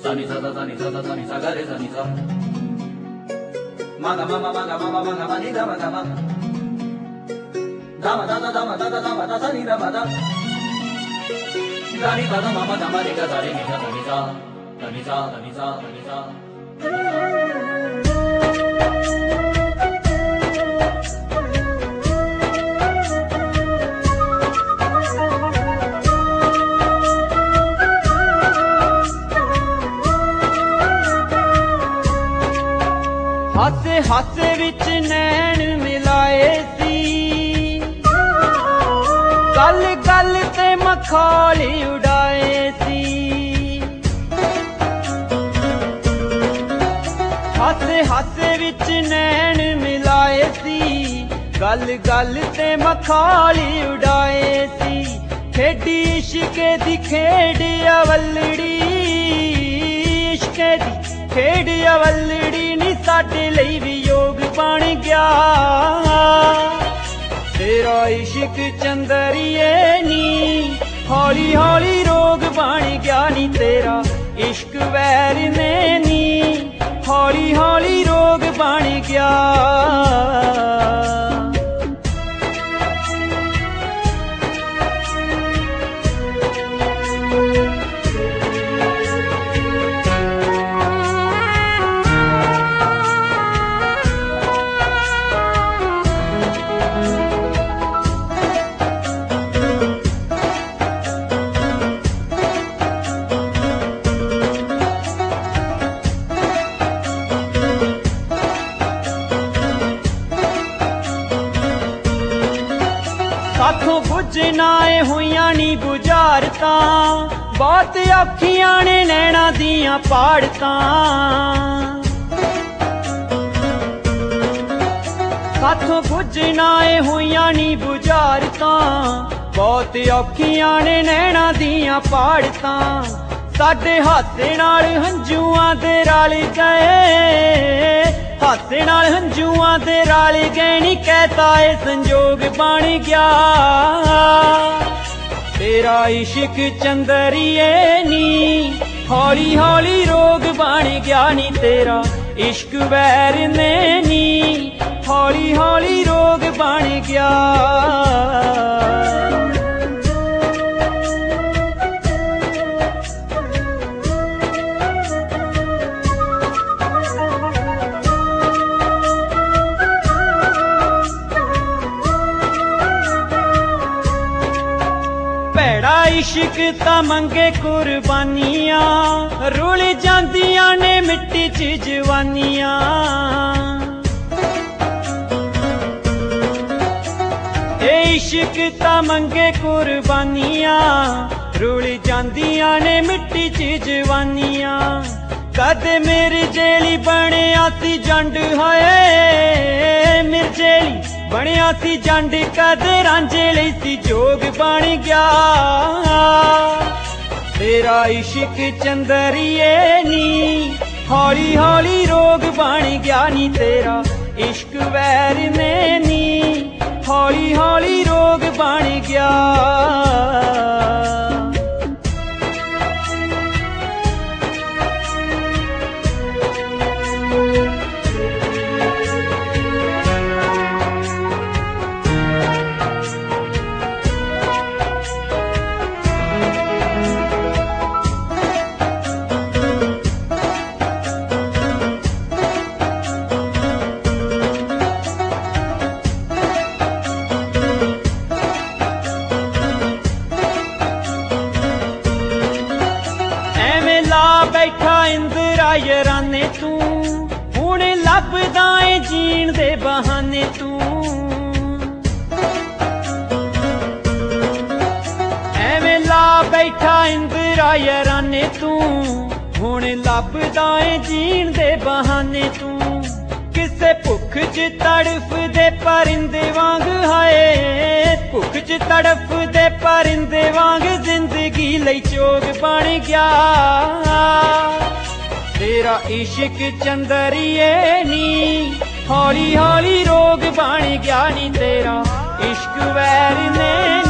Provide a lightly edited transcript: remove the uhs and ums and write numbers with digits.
ni sa da ni sa da ni sa ga re sa ni sa ma ga ma ma ga ma ma ni da ma da ma da ma da da ma da da ma da sa ni da ma da da ni da ma da ma re ga da re ni sa da ni sa da ni sa da ni sa da ni sa हासे हासे विच नैन मिलाए सी गल गल ते मखौली उड़ाए सी हासे हासे विच नैन मिलाए सी गल गल ते मखौली उड़ाए सी खेडी इश्के दी खेड अवलड़ी इश्के दी खेड अवलड़ी नी साडे लई भी योग बन गया तेरा इश्क चंदरिए नी हौली हौली रोग बन गया नी तेरा इश्क वैर ने नी हौली हौली रोग बन गया साथों बुझनाए हुईयां नी बुझारतां बहुत औखियां ने नैना दियां पहाड़तां साथों बुझनाए हुईयां नी बुझारतां बहुत औखियां ने नैना दियां पहाड़तां साडे हासे नाल हंझूआं दे रल गए हासे नाल हंझूआं दे रल गए नी कहता ए संजोग बन गया तेरा इश्क चंदरिए नी हौली हौली रोग बन गया नी तेरा इश्क वैर ने नी हौली हौली रोग बन गया भैड़ा इश्क ता मंगे कुर्बानियां रुल जांदियां ने मिट्टी च जवानियां इश्क ता मंगे कुर्बानियां रुल जांदियां ने मिट्टी च जवानियां कदे मेरे जेली बनिया सी जंड हाए मेरे जेली बनिया सी जंड कदे रांझे लई सी जोग बन गया तेरा इश्क चंदरिए नी हौली हौली रोग बन गया नी तेरा इश्क वैर ने नी हौली हौली रोग बन गया बैठा इंदिरा यराने तू हुण लभदा ए जीण दे बहाने तू एवें ला बैठा इंदिरा यराने तू हुण लभदा ए जीण दे बहाने तू किसे भुख च तड़फदे परिंदे वांग हाए भुख च तड़फदे परिंदे वांग जिंदगी लई चोग बन गया तेरा इश्क चंदरिए नी हौली हौली रोग बन गया नी तेरा इश्क वैर ने